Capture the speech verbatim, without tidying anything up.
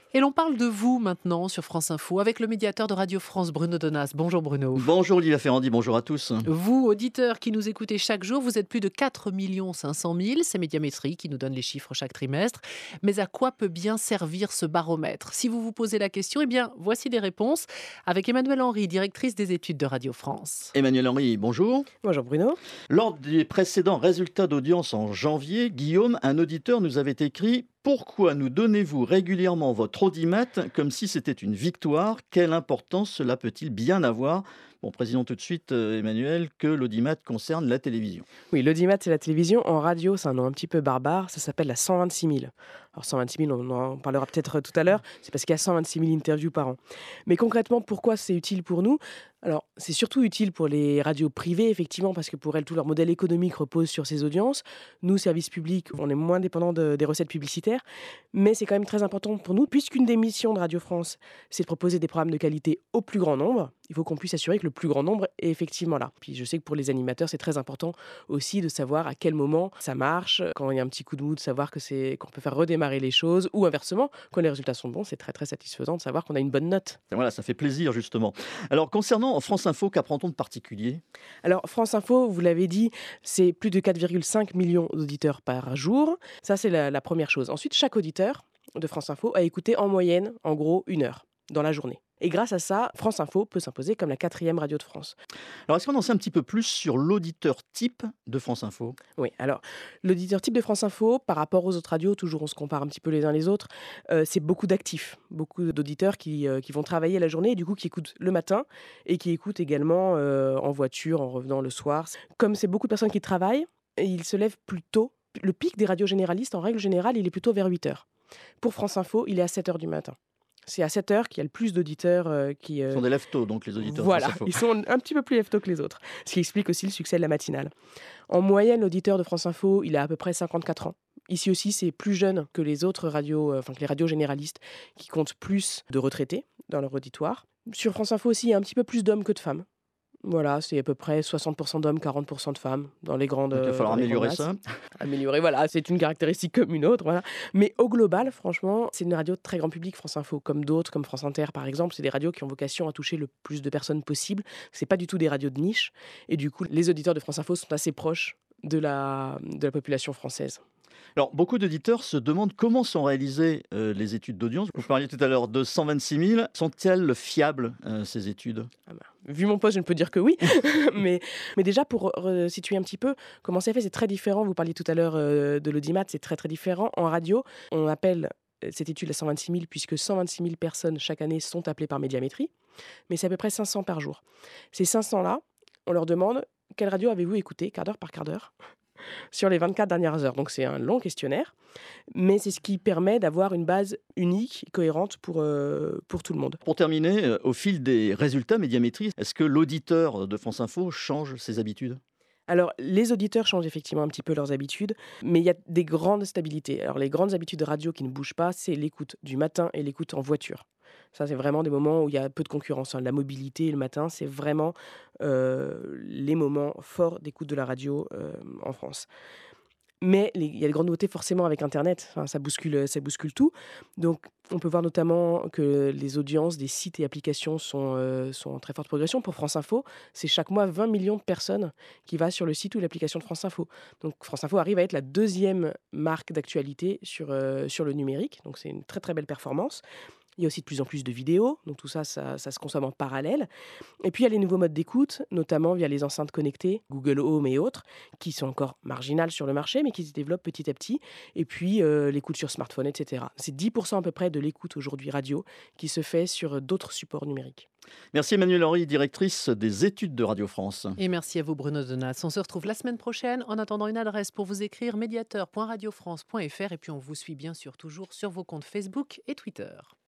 Et l'on parle de vous maintenant sur France Info avec le médiateur de Radio France, Bruno Donnas. Bonjour Bruno. Bonjour Olivia Ferrandi, bonjour à tous. Vous, auditeurs qui nous écoutez chaque jour, vous êtes plus de quatre millions cinq cent mille. C'est Médiamétrie qui nous donne les chiffres chaque trimestre. Mais à quoi peut bien servir ce baromètre? Si vous vous posez la question, eh bien, voici des réponses avec Emmanuelle Henry, directrice des études de Radio France. Emmanuel Henry, bonjour. Bonjour Bruno. Lors des précédents résultats d'audience en janvier, Guillaume, un auditeur, nous avait écrit « Pourquoi nous donnez-vous régulièrement votre audimat comme si c'était une victoire? Quelle importance cela peut-il bien avoir ?» Bon, précisons tout de suite, euh, Emmanuel, que l'audimat concerne la télévision. Oui, l'audimat, c'est la télévision. En radio, c'est un nom un petit peu barbare. Ça s'appelle la cent vingt-six mille. Alors cent vingt-six mille, on en parlera peut-être tout à l'heure. C'est parce qu'il y a cent vingt-six mille interviews par an. Mais concrètement, pourquoi c'est utile pour nous? Alors, c'est surtout utile pour les radios privées, effectivement, parce que pour elles, tout leur modèle économique repose sur ces audiences. Nous, services publics, on est moins dépendants de, des recettes publicitaires. Mais c'est quand même très important pour nous, puisqu'une des missions de Radio France, c'est de proposer des programmes de qualité au plus grand nombre. Il faut qu'on puisse assurer que le plus grand nombre est effectivement là. Puis je sais que pour les animateurs, c'est très important aussi de savoir à quel moment ça marche, quand il y a un petit coup de mou, de savoir que c'est, qu'on peut faire redémarrer les choses, ou inversement, quand les résultats sont bons, c'est très très satisfaisant de savoir qu'on a une bonne note. Et voilà, ça fait plaisir justement. Alors concernant France Info, qu'apprend-on de particulier? Alors France Info, vous l'avez dit, c'est plus de quatre virgule cinq millions d'auditeurs par jour. Ça, c'est la, la première chose. Ensuite, chaque auditeur de France Info a écouté en moyenne, en gros, une heure dans la journée. Et grâce à ça, France Info peut s'imposer comme la quatrième radio de France. Alors est-ce qu'on en sait un petit peu plus sur l'auditeur type de France Info? Oui, alors l'auditeur type de France Info, par rapport aux autres radios, toujours on se compare un petit peu les uns les autres, euh, c'est beaucoup d'actifs, beaucoup d'auditeurs qui, euh, qui vont travailler la journée et du coup qui écoutent le matin et qui écoutent également euh, en voiture, en revenant le soir. Comme c'est beaucoup de personnes qui travaillent, ils se lèvent plus tôt. Le pic des radios généralistes, en règle générale, il est plutôt vers huit heures. Pour France Info, il est à sept heures du matin. C'est à sept heures qu'il y a le plus d'auditeurs euh, qui... Euh... Ils sont des lève-tôt, donc les auditeurs. Voilà, ils sont un petit peu plus lève-tôt que les autres, ce qui explique aussi le succès de la matinale. En moyenne, l'auditeur de France Info, il a à peu près cinquante-quatre ans. Ici aussi, c'est plus jeune que les autres radios, euh, enfin que les radios généralistes, qui comptent plus de retraités dans leur auditoire. Sur France Info aussi, il y a un petit peu plus d'hommes que de femmes. Voilà, c'est à peu près soixante pour cent d'hommes, quarante pour cent de femmes dans les grandes. Donc, il va falloir améliorer ça. Améliorer, voilà, c'est une caractéristique comme une autre. Voilà. Mais au global, franchement, c'est une radio de très grand public, France Info, comme d'autres, comme France Inter par exemple. C'est des radios qui ont vocation à toucher le plus de personnes possible. C'est pas du tout des radios de niche. Et du coup, les auditeurs de France Info sont assez proches de la, de la population française. Alors, beaucoup d'auditeurs se demandent comment sont réalisées euh, les études d'audience. Vous parliez tout à l'heure de cent vingt-six mille. Sont-elles fiables, euh, ces études? Ah bah, vu mon poste, je ne peux dire que oui. mais, mais déjà, pour euh, situer un petit peu comment c'est fait, c'est très différent. Vous parliez tout à l'heure euh, de l'audimat, c'est très très différent. En radio, on appelle cette étude à cent vingt-six mille puisque cent vingt-six mille personnes chaque année sont appelées par Médiamétrie. Mais c'est à peu près cinq cents par jour. Ces cinq cents-là, on leur demande quelle radio avez-vous écouté, quart d'heure par quart d'heure sur les vingt-quatre dernières heures. Donc c'est un long questionnaire, mais c'est ce qui permet d'avoir une base unique, cohérente pour, euh, pour tout le monde. Pour terminer, euh, au fil des résultats Médiamétrie, est-ce que l'auditeur de France Info change ses habitudes? Alors, les auditeurs changent effectivement un petit peu leurs habitudes, mais il y a des grandes stabilités. Alors, les grandes habitudes de radio qui ne bougent pas, c'est l'écoute du matin et l'écoute en voiture. Ça, c'est vraiment des moments où il y a peu de concurrence. Hein. La mobilité le matin, c'est vraiment euh, les moments forts d'écoute de la radio euh, en France. Mais les- il y a de grandes nouveautés forcément avec Internet. Enfin, ça bouscule, ça bouscule tout. Donc, on peut voir notamment que les audiences des sites et applications sont, euh, sont en très forte progression. Pour France Info, c'est chaque mois vingt millions de personnes qui va sur le site ou l'application de France Info. Donc, France Info arrive à être la deuxième marque d'actualité sur, euh, sur le numérique. Donc, c'est une très très belle performance. Il y a aussi de plus en plus de vidéos, donc tout ça, ça, ça se consomme en parallèle. Et puis, il y a les nouveaux modes d'écoute, notamment via les enceintes connectées, Google Home et autres, qui sont encore marginales sur le marché, mais qui se développent petit à petit. Et puis, euh, l'écoute sur smartphone, et cetera. C'est dix pour cent à peu près de l'écoute aujourd'hui radio qui se fait sur d'autres supports numériques. Merci Emmanuelle Henry, directrice des études de Radio France. Et merci à vous Bruno Donnas. On se retrouve la semaine prochaine. En attendant, une adresse pour vous écrire médiateur point radio france point f r et puis on vous suit bien sûr toujours sur vos comptes Facebook et Twitter.